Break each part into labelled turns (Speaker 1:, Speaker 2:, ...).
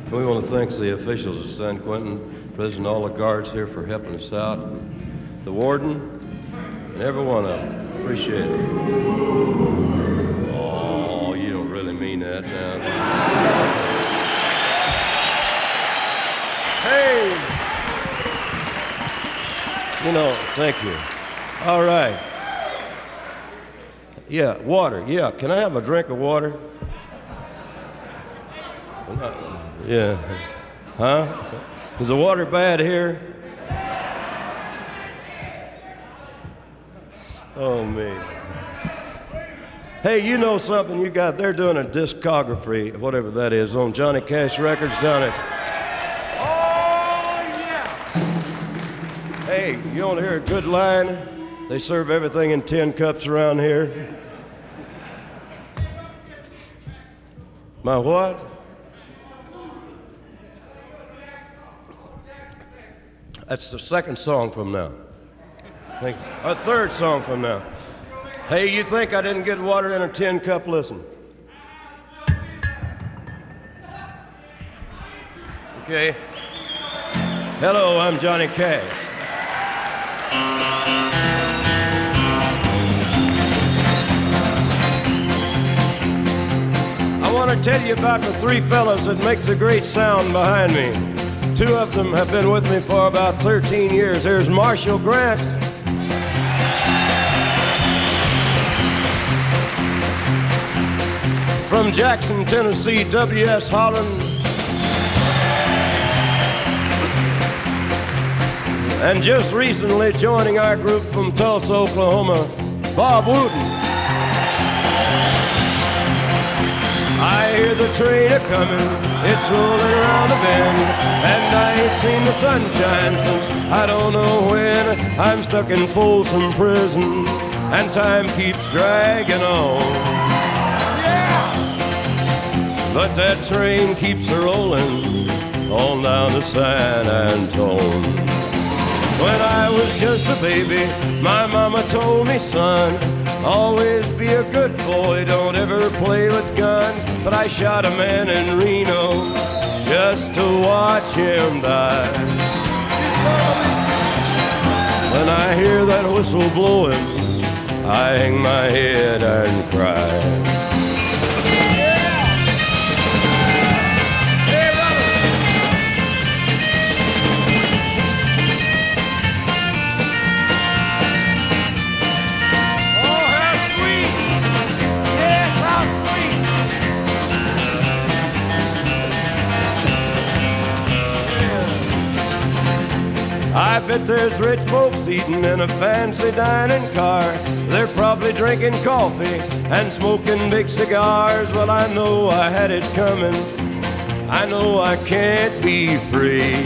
Speaker 1: We want to thank the officials at San Quentin prison, all the guards here for helping us out, the warden, and every one of them. Appreciate it. Oh, you don't really mean that now. Hey! You know, thank you. All right. Yeah, water. Yeah, can I have a drink of water? Yeah. Huh? Is the water bad here? Oh, man. Hey, you know something you got? They're doing a discography, whatever that is, on Johnny Cash Records down at... Oh, yeah! Hey, you want to hear a good line? They serve everything in tin cups around here. My what? That's the second song from now. Our third song from now. Hey, you think I didn't get water in a tin cup? Listen. Okay. Hello, I'm Johnny Cash. I want to tell you about the three fellas that make the great sound behind me. Two of them have been with me for about 13 years. There's Marshall Grant. From Jackson, Tennessee, W.S. Holland. And just recently joining our group from Tulsa, Oklahoma, Bob Wooten. I hear the train a-coming, it's rolling around the bend, and I ain't seen the sunshine since I don't know when. I'm stuck in Folsom Prison, and time keeps dragging on. Yeah! But that train keeps a-rolling on down to San Antone. When I was just a baby, my mama told me, son, always be a good boy, don't ever play with guns. But I shot a man in Reno just to watch him die. When I hear that whistle blowing, I hang my head and cry. I bet there's rich folks eating in a fancy dining car. They're probably drinking coffee and smoking big cigars. Well, I know I had it coming. I know I can't be free.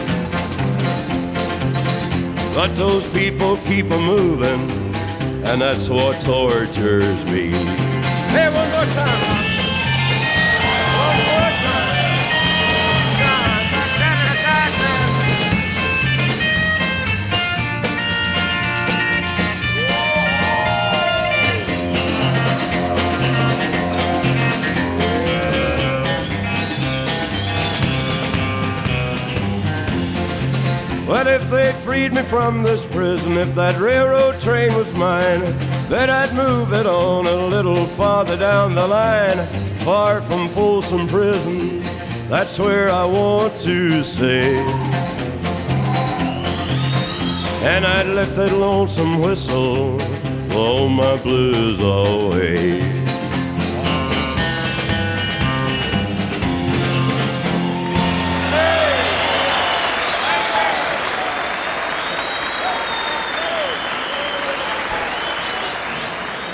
Speaker 1: But those people keep a-moving, and that's what tortures me. Hey, one more time. One more time. But if they freed me from this prison, if that railroad train was mine, then I'd move it on a little farther down the line, far from Folsom Prison. That's where I want to stay. And I'd let that lonesome whistle blow my blues away.